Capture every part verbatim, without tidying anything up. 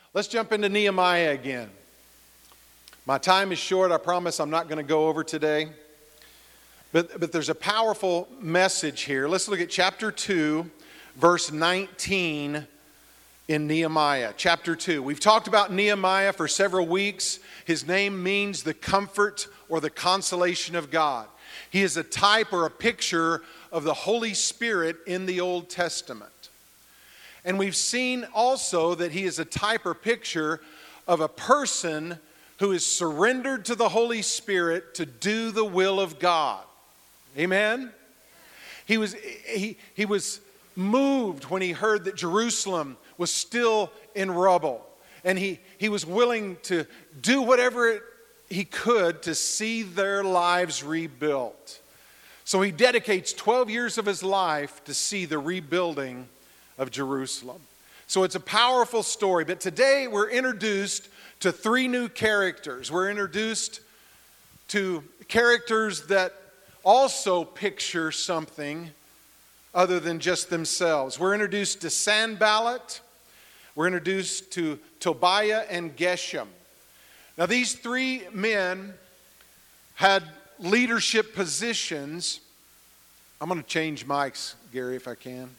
Let's jump into Nehemiah again. My time is short. I promise I'm not going to go over today. But, but there's a powerful message here. Let's look at chapter two, verse nineteen in Nehemiah. Chapter two. We've talked about Nehemiah for several weeks. His name means the comfort or the consolation of God. He is a type or a picture of the Holy Spirit in the Old Testament. And we've seen also that he is a type or picture of a person who is surrendered to the Holy Spirit to do the will of God. Amen? He was, he, he was moved when he heard that Jerusalem was still in rubble. And he, he was willing to do whatever it, he could to see their lives rebuilt. So he dedicates twelve years of his life to see the rebuilding of Jerusalem. So it's a powerful story. But today we're introduced to three new characters. We're introduced to characters that also picture something other than just themselves. We're introduced to Sanballat. We're introduced to Tobiah and Geshem. Now these three men had leadership positions. I'm going to change mics, Gary, if I can.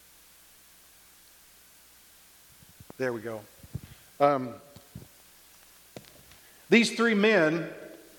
There we go. Um, these three men,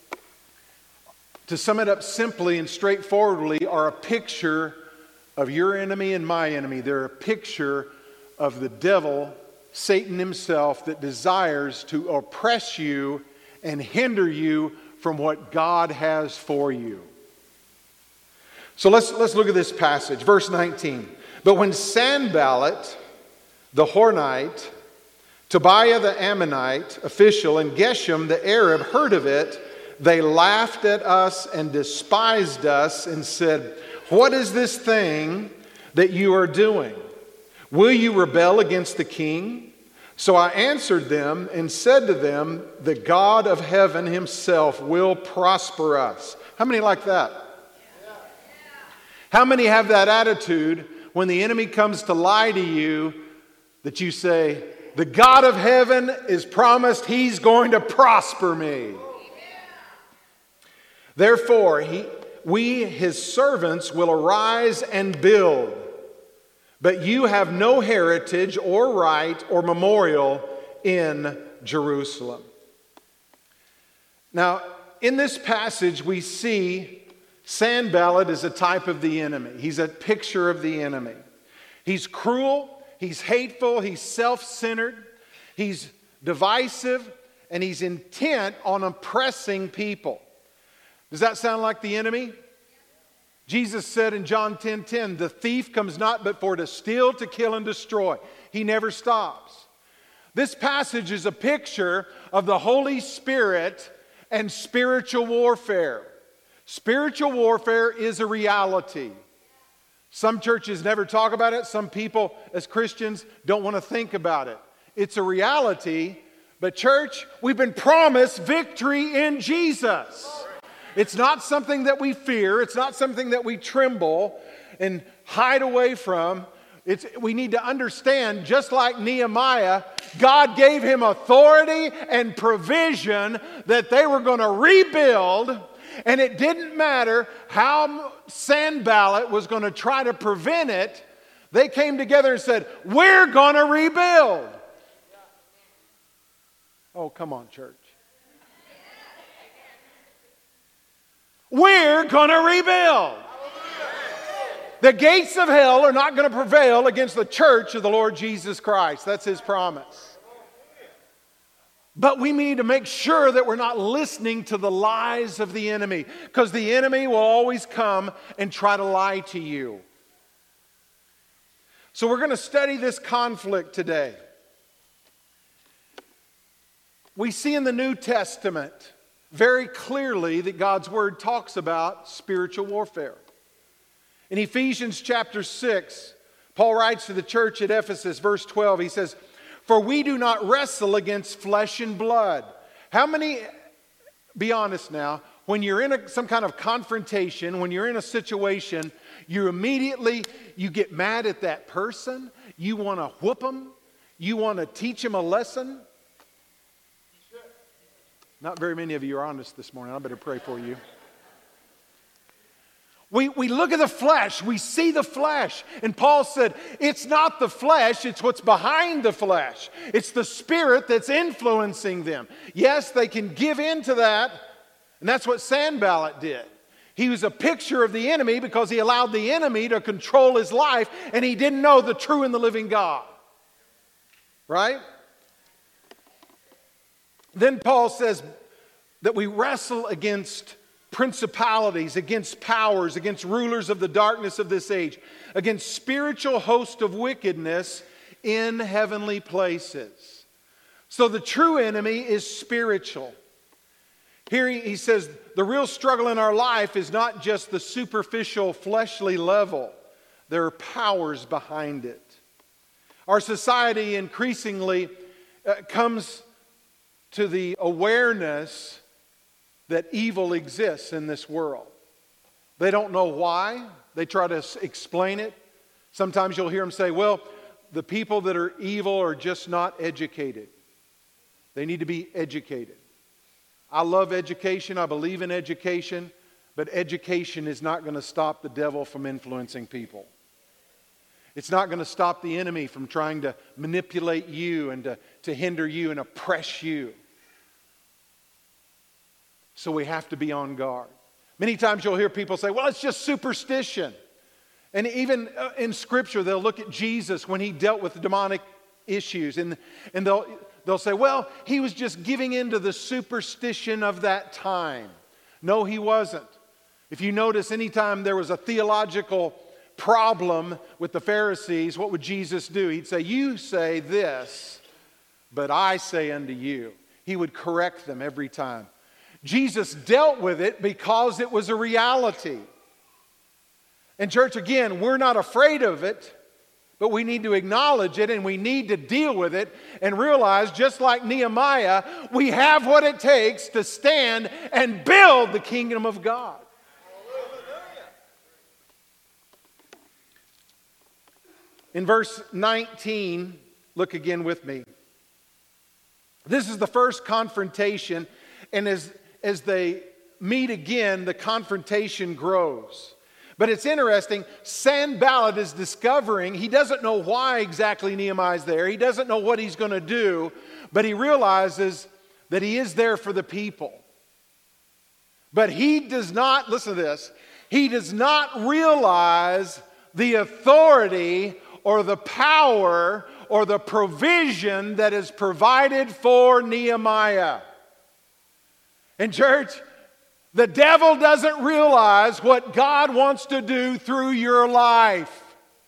to sum it up simply and straightforwardly, are a picture of your enemy and my enemy. They're a picture of the devil, Satan himself, that desires to oppress you and hinder you from what God has for you. So let's, let's look at this passage. Verse nineteen. But when Sanballat, the Hornite, Tobiah the Ammonite official, and Geshem the Arab heard of it, they laughed at us and despised us and said, "What is this thing that you are doing? Will you rebel against the king?" So I answered them and said to them, "The God of heaven himself will prosper us." How many like that? How many have that attitude when the enemy comes to lie to you, that you say, "The God of heaven is promised he's going to prosper me"? Therefore, he, we, his servants, will arise and build. But you have no heritage or right or memorial in Jerusalem. Now, in this passage, we see Sanballat is a type of the enemy. He's a picture of the enemy. He's cruel, he's hateful, he's self-centered, he's divisive, and he's intent on oppressing people. Does that sound like the enemy? Jesus said in John ten ten, "The thief comes not but for to steal, to kill, and destroy." He never stops. This passage is a picture of the Holy Spirit and spiritual warfare. Spiritual warfare is a reality. Some churches never talk about it. Some people, as Christians, don't want to think about it. It's a reality. But church, we've been promised victory in Jesus. It's not something that we fear. It's not something that we tremble and hide away from. It's, we need to understand, just like Nehemiah, God gave him authority and provision that they were going to rebuild. And it didn't matter how Sanballat was going to try to prevent it. They came together and said, "We're going to rebuild." Oh, come on, church. We're going to rebuild. The gates of hell are not going to prevail against the church of the Lord Jesus Christ. That's his promise. But we need to make sure that we're not listening to the lies of the enemy, because the enemy will always come and try to lie to you. So we're going to study this conflict today. We see in the New Testament very clearly that God's Word talks about spiritual warfare. In Ephesians chapter six, Paul writes to the church at Ephesus, verse twelve, he says, "For we do not wrestle against flesh and blood." How many, be honest now, when you're in a, some kind of confrontation, when you're in a situation, you immediately, you get mad at that person, you want to whoop them, You want to teach them a lesson? Not very many of you are honest this morning. I better pray for you. We, we look at the flesh. We see the flesh. And Paul said, it's not the flesh. It's what's behind the flesh. It's the Spirit that's influencing them. Yes, they can give in to that. And that's what Sanballat did. He was a picture of the enemy because he allowed the enemy to control his life. And he didn't know the true and the living God. Right? Then Paul says that we wrestle against principalities, against powers, against rulers of the darkness of this age, against spiritual hosts of wickedness in heavenly places. So the true enemy is spiritual. Here he, he says the real struggle in our life is not just the superficial fleshly level. There are powers behind it. Our society increasingly uh, comes to the awareness that evil exists in this world. They don't know why. They try to explain it. Sometimes you'll hear them say, well, the people that are evil are just not educated. They need to be educated. I love education. I believe in education. But education is not going to stop the devil from influencing people. It's not going to stop the enemy from trying to manipulate you and to, to hinder you and oppress you. So we have to be on guard. Many times you'll hear people say, well, it's just superstition. And even in Scripture, they'll look at Jesus when he dealt with demonic issues. And, and they'll, they'll say, well, he was just giving in to the superstition of that time. No, he wasn't. If you notice, anytime there was a theological problem with the Pharisees, what would Jesus do? He'd say, you say this, but I say unto you. He would correct them every time. Jesus dealt with it because it was a reality. And church, again, we're not afraid of it, but we need to acknowledge it and we need to deal with it and realize, just like Nehemiah, we have what it takes to stand and build the kingdom of God. In verse nineteen, look again with me. This is the first confrontation, and as, as they meet again, the confrontation grows. But it's interesting, Sanballat is discovering, he doesn't know why exactly Nehemiah's there. He doesn't know what he's going to do, but he realizes that he is there for the people. But he does not, listen to this, he does not realize the authority or the power or the provision that is provided for Nehemiah. And church, the devil doesn't realize what God wants to do through your life.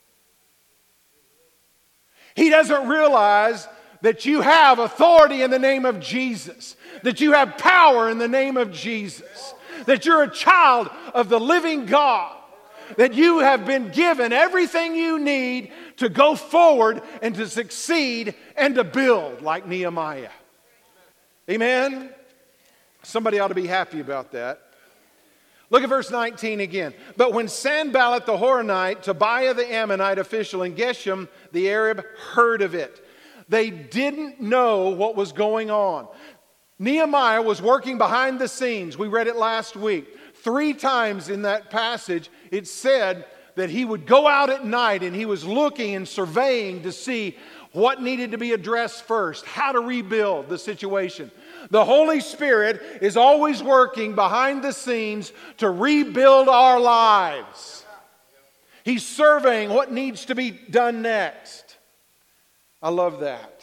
He doesn't realize that you have authority in the name of Jesus, that you have power in the name of Jesus, that you're a child of the living God, that you have been given everything you need to go forward and to succeed and to build like Nehemiah. Amen? Somebody ought to be happy about that. Look at verse nineteen again. But when Sanballat the Horonite, Tobiah the Ammonite official, and Geshem the Arab heard of it, they didn't know what was going on. Nehemiah was working behind the scenes. We read it last week. Three times in that passage, it said that he would go out at night and he was looking and surveying to see what needed to be addressed first, how to rebuild the situation. The Holy Spirit is always working behind the scenes to rebuild our lives. He's surveying what needs to be done next. I love that.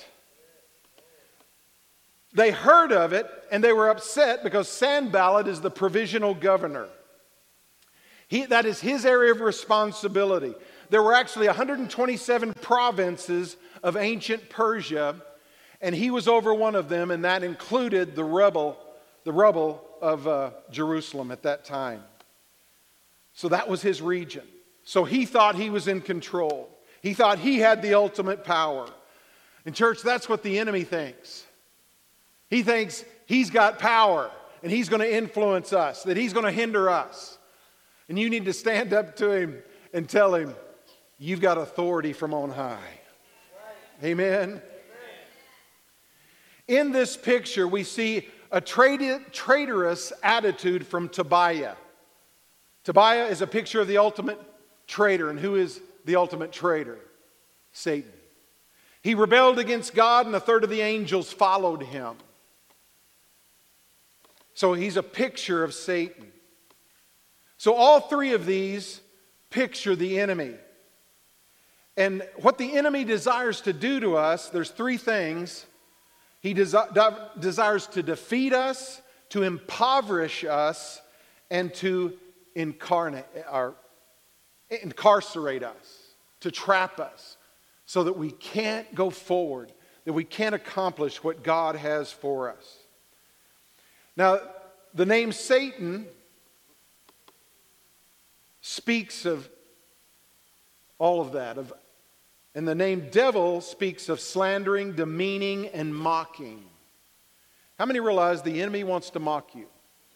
They heard of it and they were upset because Sanballat is the provisional governor. He, that is his area of responsibility. There were actually one hundred twenty-seven provinces of ancient Persia, and he was over one of them, and that included the rubble, the rubble of uh, Jerusalem at that time. So that was his region. So he thought he was in control. He thought he had the ultimate power. And church, that's what the enemy thinks. He thinks he's got power and he's going to influence us, that he's going to hinder us. And you need to stand up to him and tell him, you've got authority from on high. Amen. In this picture, we see a traitorous attitude from Tobiah. Tobiah is a picture of the ultimate traitor. And who is the ultimate traitor? Satan. He rebelled against God, and a third of the angels followed him. So he's a picture of Satan. So all three of these picture the enemy. And what the enemy desires to do to us, there's three things. He desi- de- desires to defeat us, to impoverish us, and to incarnate, or incarcerate us, to trap us, so that we can't go forward, that we can't accomplish what God has for us. Now, the name Satan speaks of all of that, of And the name devil speaks of slandering, demeaning, and mocking. How many realize the enemy wants to mock you?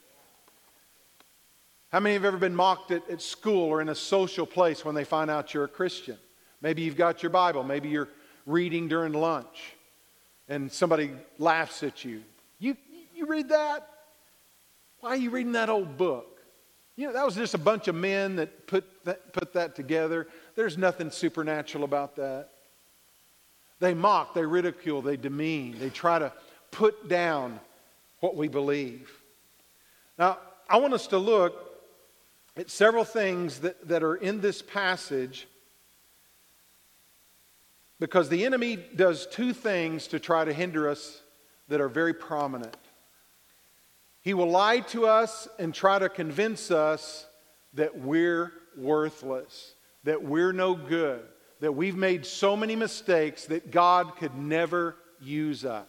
How many have ever been mocked at, at school or in a social place when they find out you're a Christian? Maybe you've got your Bible. Maybe you're reading during lunch and somebody laughs at you. You, you read that? Why are you reading that old book? You know, that was just a bunch of men that put that, put that together. There's nothing supernatural about that. They mock, they ridicule, they demean. They try to put down what we believe. Now, I want us to look at several things that, that are in this passage, because the enemy does two things to try to hinder us that are very prominent. He will lie to us and try to convince us that we're worthless, that we're no good, that we've made so many mistakes that God could never use us.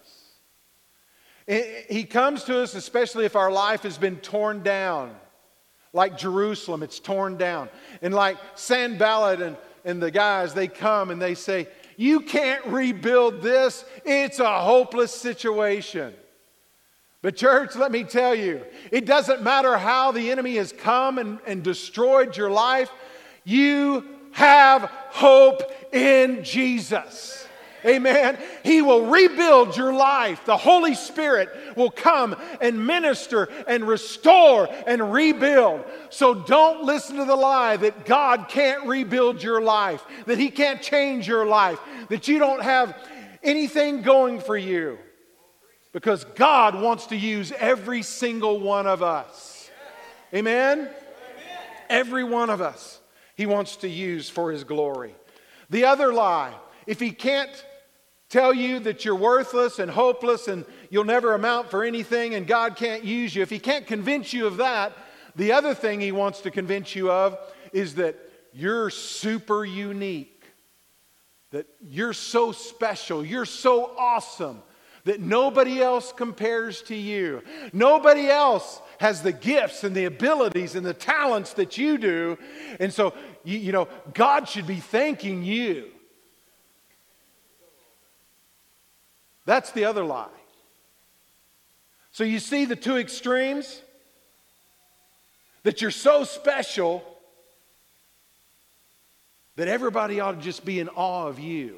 He comes to us especially if our life has been torn down. Like Jerusalem, it's torn down. And like Sanballat and, and the guys, they come and they say, you can't rebuild this. It's a hopeless situation. But church, let me tell you, it doesn't matter how the enemy has come and, and destroyed your life. You have hope in Jesus. Amen. He will rebuild your life. The Holy Spirit will come and minister and restore and rebuild. So don't listen to the lie that God can't rebuild your life, that He can't change your life, that you don't have anything going for you. Because God wants to use every single one of us. Amen? Amen? Every one of us He wants to use for His glory. The other lie, if He can't tell you that you're worthless and hopeless and you'll never amount for anything and God can't use you, if He can't convince you of that, the other thing He wants to convince you of is that you're super unique. That you're so special, you're so awesome, that nobody else compares to you. Nobody else has the gifts and the abilities and the talents that you do. And so, you, you know, God should be thanking you. That's the other lie. So you see the two extremes? That you're so special that everybody ought to just be in awe of you.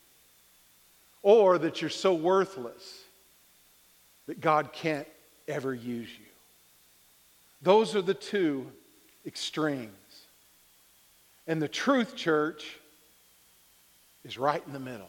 Or that you're so worthless that God can't ever use you. Those are the two extremes. And the truth, church, is right in the middle.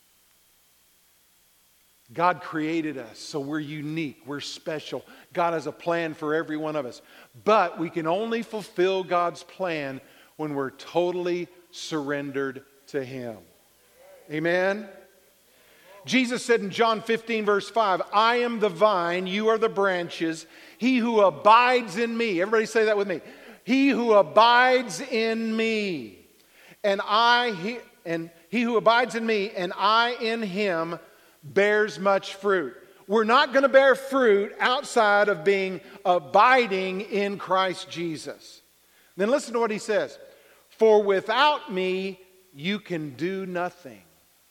God created us, so we're unique, we're special. God has a plan for every one of us. But we can only fulfill God's plan when we're totally surrendered to Him. Amen? Jesus said in John fifteen, verse five, I am the vine, you are the branches. He who abides in me, everybody say that with me. He who abides in me, and I, he, and he who abides in me, and I in him, bears much fruit. We're not going to bear fruit outside of being abiding in Christ Jesus. Then listen to what he says. For without me, you can do nothing.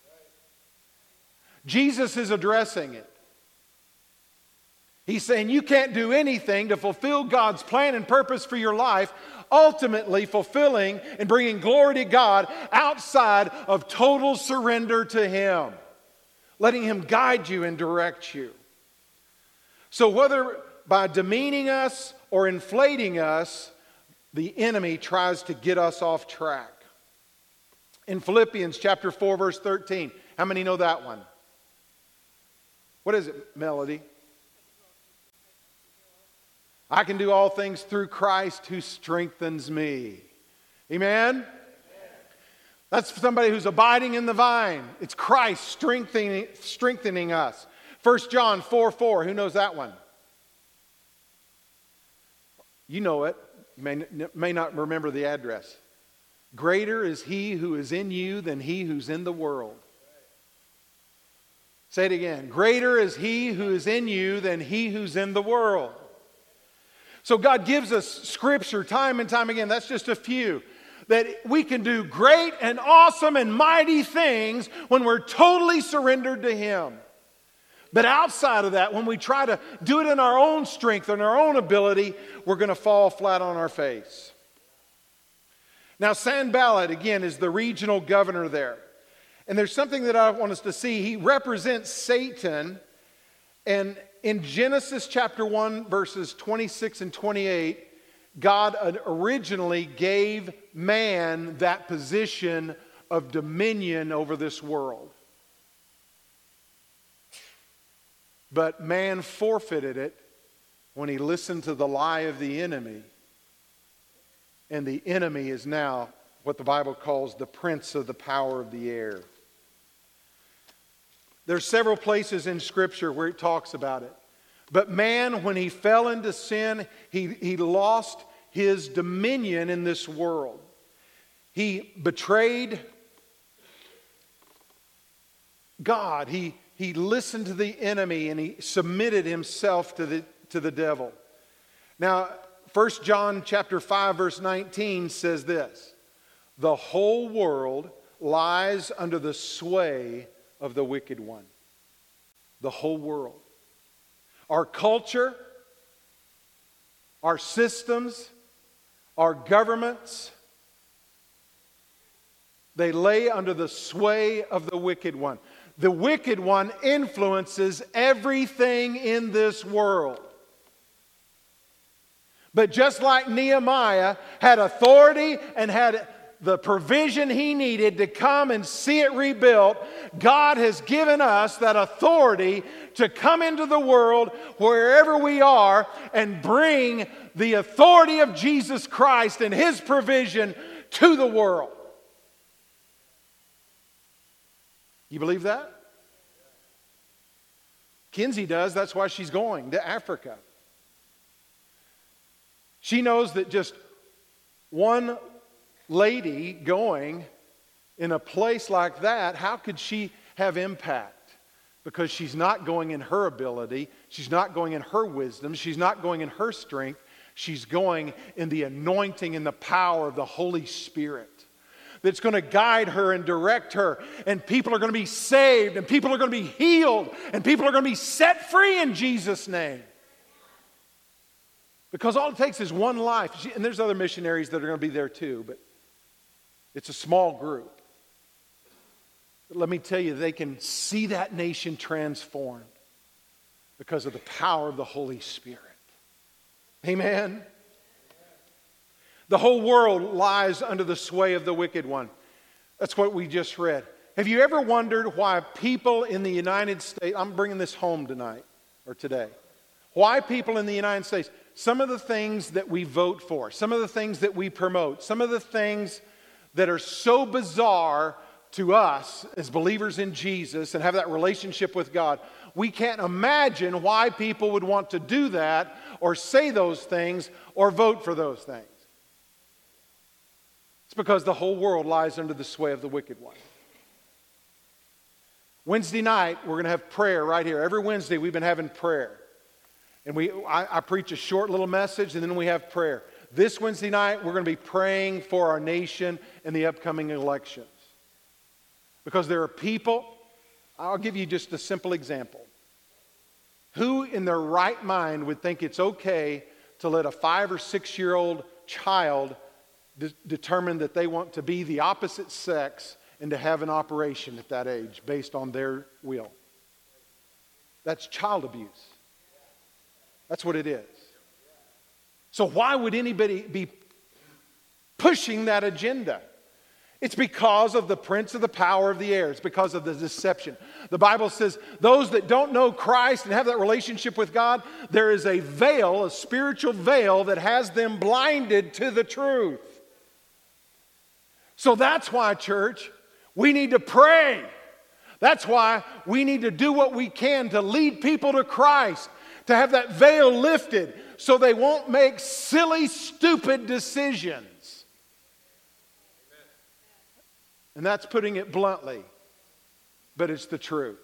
Jesus is addressing it. He's saying you can't do anything to fulfill God's plan and purpose for your life, ultimately fulfilling and bringing glory to God outside of total surrender to Him. letting Him guide you and direct you. So whether by demeaning us or inflating us, the enemy tries to get us off track. In Philippians chapter four, verse thirteen, how many know that one? What is it, Melody? I can do all things through Christ who strengthens me. Amen? That's somebody who's abiding in the vine. It's Christ strengthening, strengthening us. First John four four, who knows that one? You know it. You may, may not remember the address. Greater is He who is in you than he who's in the world. Say it again. Greater is He who is in you than he who's in the world. So God gives us Scripture time and time again. That's just a few. That we can do great and awesome and mighty things when we're totally surrendered to Him. But outside of that, when we try to do it in our own strength and our own ability, we're going to fall flat on our face. Now, Sanballat, again, is the regional governor there. And there's something that I want us to see. He represents Satan. And in Genesis chapter one, verses twenty-six and twenty-eight, God originally gave man that position of dominion over this world. But man forfeited it when he listened to the lie of the enemy. And the enemy is now what the Bible calls the prince of the power of the air. There's several places in Scripture where it talks about it. But man, when he fell into sin, he, he lost his dominion in this world. He betrayed God. He, he listened to the enemy and he submitted himself to the, to the devil. Now, First John chapter five, verse nineteen says this: the whole world lies under the sway of the wicked one. The whole world. Our culture, our systems, our governments, they lay under the sway of the wicked one. The wicked one influences everything in this world. But just like Nehemiah had authority and had the provision he needed to come and see it rebuilt, God has given us that authority to come into the world wherever we are and bring the authority of Jesus Christ and His provision to the world. You believe that? Kinsey does. That's why she's going to Africa. She knows that just one lady going in a place like that, how could she have impact? Because she's not going in her ability, she's not going in her wisdom, she's not going in her strength, she's going in the anointing and the power of the Holy Spirit that's going to guide her and direct her, and people are going to be saved, and people are going to be healed, and people are going to be set free in Jesus' name. Because all it takes is one life. And there's other missionaries that are going to be there too, but it's a small group. But let me tell you, they can see that nation transformed because of the power of the Holy Spirit. Amen? The whole world lies under the sway of the wicked one. That's what we just read. Have you ever wondered why people in the United States, I'm bringing this home tonight or today, why people in the United States, some of the things that we vote for, some of the things that we promote, some of the things that are so bizarre to us as believers in Jesus and have that relationship with God, we can't imagine why people would want to do that or say those things or vote for those things. It's because the whole world lies under the sway of the wicked one. Wednesday night, we're going to have prayer right here. Every Wednesday, we've been having prayer. And we, I, I preach a short little message, and then we have prayer. This Wednesday night, we're going to be praying for our nation and the upcoming elections. Because there are people, I'll give you just a simple example. Who in their right mind would think it's okay to let a five or six-year-old child de- determine that they want to be the opposite sex and to have an operation at that age based on their will? That's child abuse. That's what it is. So why would anybody be pushing that agenda? It's because of the prince of the power of the air. It's because of the deception. The Bible says those that don't know Christ and have that relationship with God, there is a veil, a spiritual veil that has them blinded to the truth. So that's why, church, we need to pray. That's why we need to do what we can to lead people to Christ, to have that veil lifted so they won't make silly, stupid decisions. And that's putting it bluntly, but it's the truth.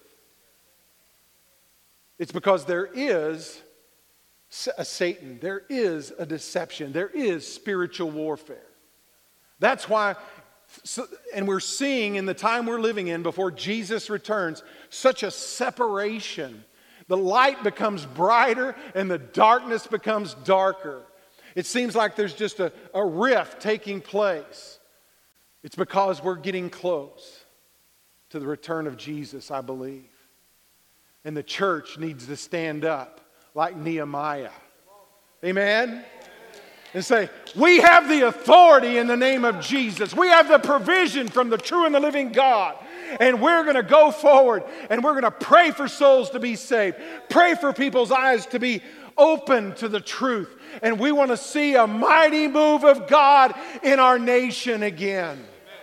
It's because there is a Satan, there is a deception, there is spiritual warfare. That's why, and we're seeing in the time we're living in before Jesus returns, such a separation. The light becomes brighter and the darkness becomes darker. It seems like there's just a, a rift taking place. It's because we're getting close to the return of Jesus, I believe. And the church needs to stand up like Nehemiah. Amen? And say, we have the authority in the name of Jesus. We have the provision from the true and the living God. And we're going to go forward and we're going to pray for souls to be saved. Pray for people's eyes to be open to the truth. And we want to see a mighty move of God in our nation again.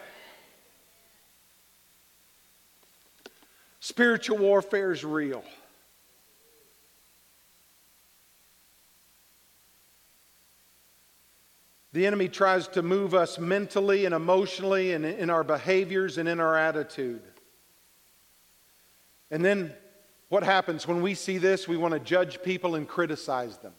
Spiritual warfare is real. The enemy tries to move us mentally and emotionally and in our behaviors and in our attitude. And then what happens when we see this? We want to judge people and criticize them.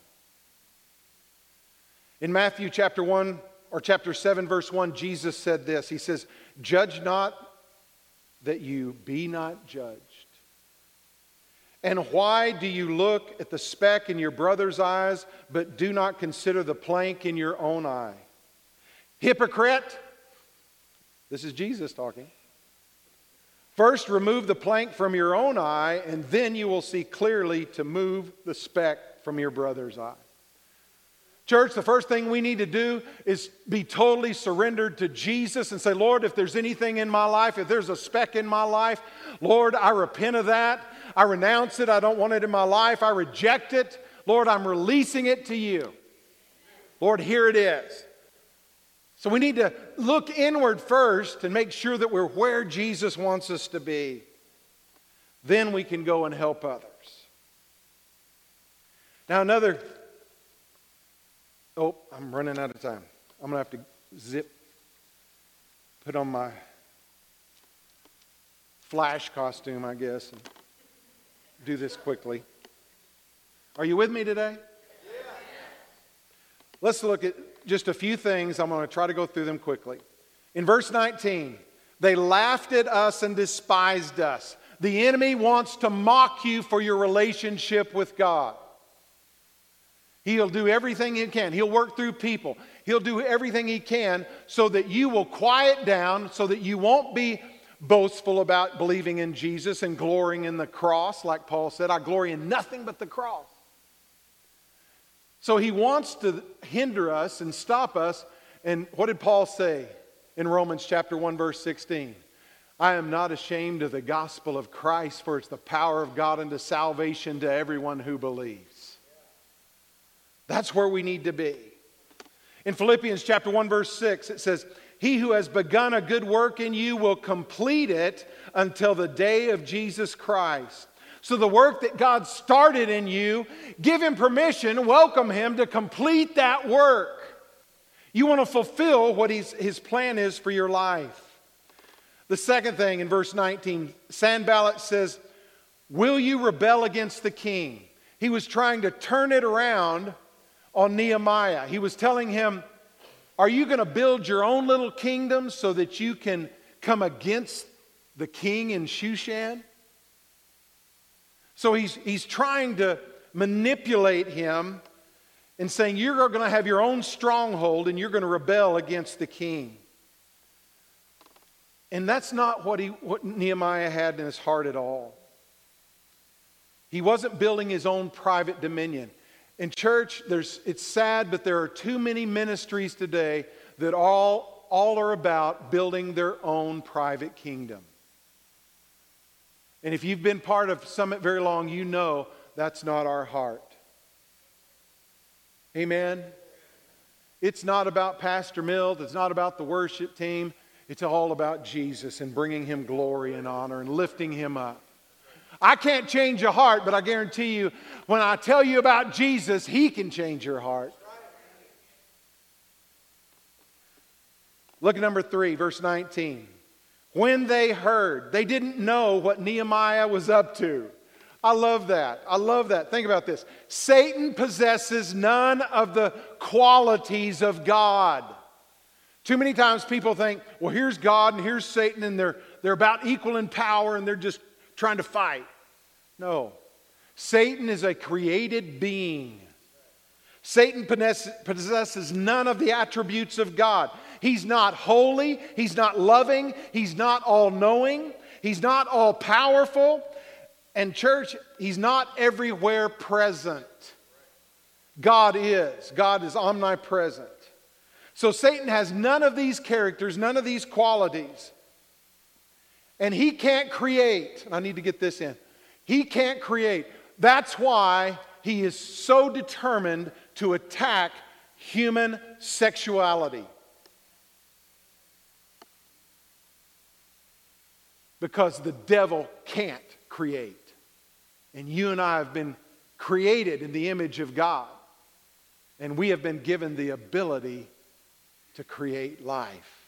In Matthew chapter one or chapter seven verse one, Jesus said this. He says, "Judge not that you be not judged. And why do you look at the speck in your brother's eyes, but do not consider the plank in your own eye? Hypocrite," this is Jesus talking, "first remove the plank from your own eye, and then you will see clearly to move the speck from your brother's eye." Church, the first thing we need to do is be totally surrendered to Jesus and say, Lord, if there's anything in my life, if there's a speck in my life, Lord, I repent of that. I renounce it. I don't want it in my life. I reject it. Lord, I'm releasing it to you. Lord, here it is. So we need to look inward first and make sure that we're where Jesus wants us to be. Then we can go and help others. Now another... Oh, I'm running out of time. I'm going to have to zip, put on my Flash costume, I guess, and do this quickly. Are you with me today? Yeah. Let's look at just a few things. I'm going to try to go through them quickly. In verse nineteen, they laughed at us and despised us. The enemy wants to mock you for your relationship with God. He'll do everything he can. He'll work through people. He'll do everything he can so that you will quiet down, so that you won't be boastful about believing in Jesus and glorying in the cross. Like Paul said, I glory in nothing but the cross. So he wants to hinder us and stop us. And what did Paul say in Romans chapter one, verse sixteen? I am not ashamed of the gospel of Christ, for it's the power of God unto salvation to everyone who believes. That's where we need to be. In Philippians chapter one, verse six, it says, he who has begun a good work in you will complete it until the day of Jesus Christ. So the work that God started in you, give him permission, welcome him to complete that work. You want to fulfill what he's, his plan is for your life. The second thing in verse nineteen, Sanballat says, will you rebel against the king? He was trying to turn it around on Nehemiah. He was telling him, are you going to build your own little kingdom so that you can come against the king in Shushan? So he's, he's trying to manipulate him and saying, you're going to have your own stronghold and you're going to rebel against the king. And that's not what, he, what Nehemiah had in his heart at all. He wasn't building his own private dominion. In church, there's, it's sad, but there are too many ministries today that all, all are about building their own private kingdom. And if you've been part of Summit very long, you know that's not our heart. Amen? It's not about Pastor Milt. It's not about the worship team. It's all about Jesus and bringing Him glory and honor and lifting Him up. I can't change your heart, but I guarantee you, when I tell you about Jesus, He can change your heart. Look at number three, verse nineteen. When they heard, they didn't know what Nehemiah was up to. I love that. I love that. Think about this. Satan possesses none of the qualities of God. Too many times people think, well, here's God and here's Satan, and they're, they're about equal in power and they're just trying to fight. No. Satan is a created being. Satan possesses none of the attributes of God. He's not holy. He's not loving. He's not all-knowing. He's not all-powerful. And church, He's not everywhere present. God is. God is omnipresent. So Satan has none of these characters, none of these qualities. And he can't create. I need to get this in. He can't create. That's why he is so determined to attack human sexuality. Because the devil can't create. And you and I have been created in the image of God. And we have been given the ability to create life.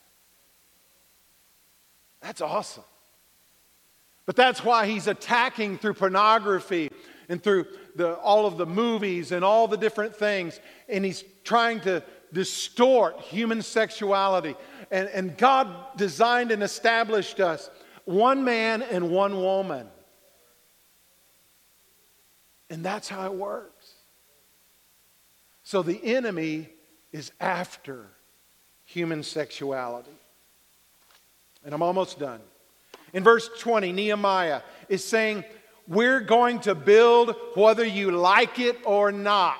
That's awesome. But that's why he's attacking through pornography and through the, all of the movies and all the different things. And he's trying to distort human sexuality. And, and God designed and established us one man and one woman. And that's how it works. So the enemy is after human sexuality. And I'm almost done. In verse twenty, Nehemiah is saying, we're going to build whether you like it or not.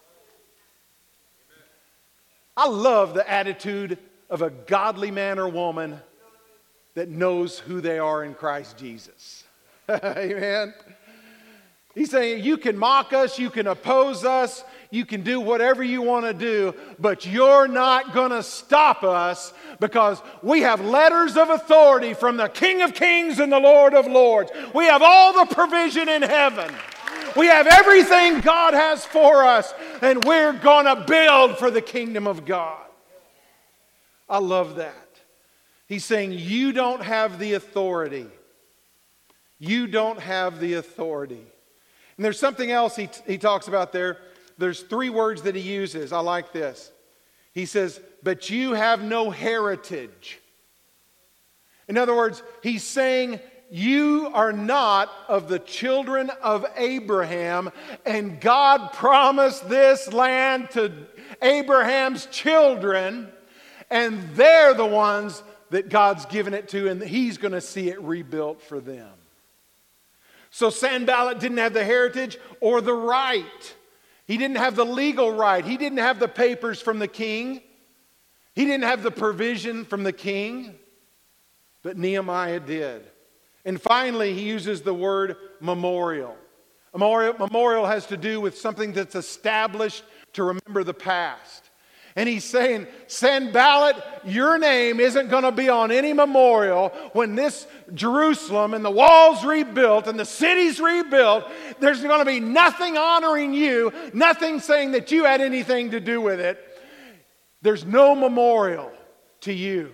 I love the attitude of a godly man or woman that knows who they are in Christ Jesus. Amen. He's saying you can mock us, you can oppose us, you can do whatever you want to do, but you're not going to stop us because we have letters of authority from the King of Kings and the Lord of Lords. We have all the provision in heaven. We have everything God has for us, and we're going to build for the kingdom of God. I love that. He's saying you don't have the authority. You don't have the authority. And there's something else he, he talks about there. There's three words that he uses. I like this. He says, but you have no heritage. In other words, he's saying you are not of the children of Abraham, and God promised this land to Abraham's children, and they're the ones that God's given it to, and He's going to see it rebuilt for them. So Sanballat didn't have the heritage or the right. He didn't have the legal right. He didn't have the papers from the king. He didn't have the provision from the king. But Nehemiah did. And finally, he uses the word memorial. Memorial, memorial has to do with something that's established to remember the past. And he's saying, Sanballat, your name isn't going to be on any memorial when this Jerusalem and the walls rebuilt and the city's rebuilt. There's going to be nothing honoring you, nothing saying that you had anything to do with it. There's no memorial to you.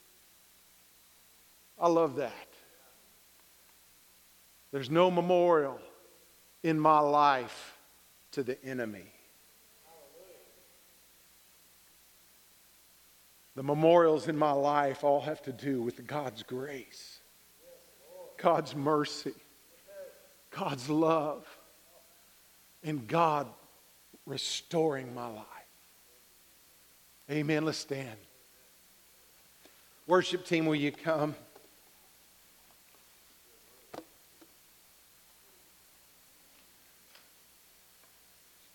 I love that. There's no memorial in my life to the enemy. The memorials in my life all have to do with God's grace, God's mercy, God's love, and God restoring my life. Amen. Let's stand. Worship team, will you come?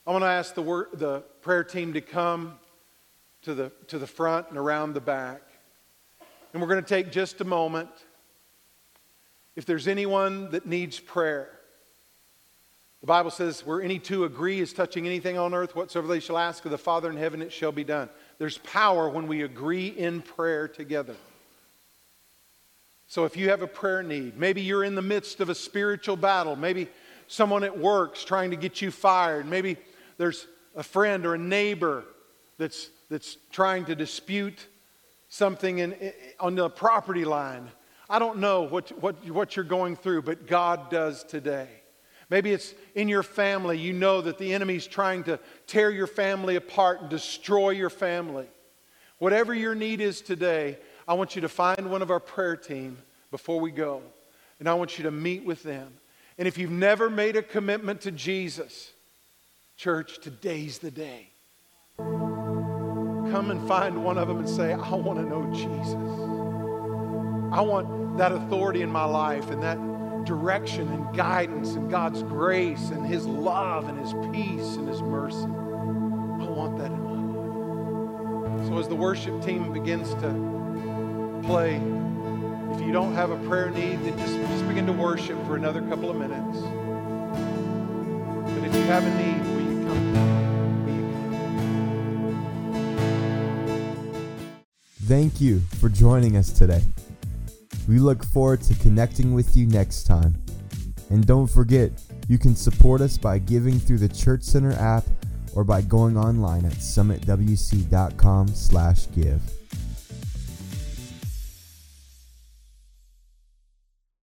I want to ask the, wor- the prayer team to come to the, to the front and around the back. And we're going to take just a moment. If there's anyone that needs prayer, the Bible says, where any two agree is touching anything on earth, whatsoever they shall ask of the Father in heaven, it shall be done. There's power when we agree in prayer together. So if you have a prayer need, maybe you're in the midst of a spiritual battle, maybe someone at work's trying to get you fired, maybe there's a friend or a neighbor that's, that's trying to dispute something in, in, on the property line. I don't know what, what, what you're going through, but God does today. Maybe it's in your family. You know that the enemy's trying to tear your family apart and destroy your family. Whatever your need is today, I want you to find one of our prayer team before we go. And I want you to meet with them. And if you've never made a commitment to Jesus, church, today's the day. Come and find one of them and say, I want to know Jesus. I want that authority in my life and that direction and guidance and God's grace and His love and His peace and His mercy. I want that in my life. So as the worship team begins to play, if you don't have a prayer need, then just, just begin to worship for another couple of minutes. But if you have a need, will you come? Will you come? Thank you for joining us today. We look forward to connecting with you next time. And don't forget, you can support us by giving through the Church Center app or by going online at summit w c dot com slash give.